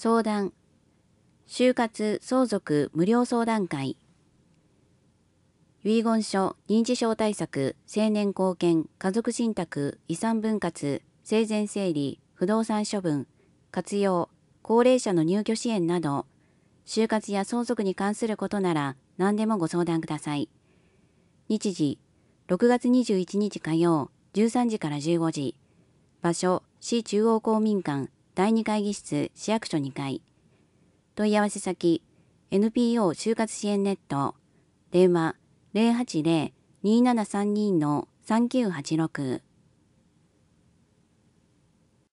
相談、就活相続無料相談会、遺言書、認知症対策、成年後見、家族信託、遺産分割、生前整理、不動産処分、活用、高齢者の入居支援など、就活や相続に関することなら何でもご相談ください。日時、6月21日火曜、13時から15時。場所、市中央公民館、第2会議室、市役所2階。問い合わせ先、NPO 就活支援ネット。電話、080-2732-3986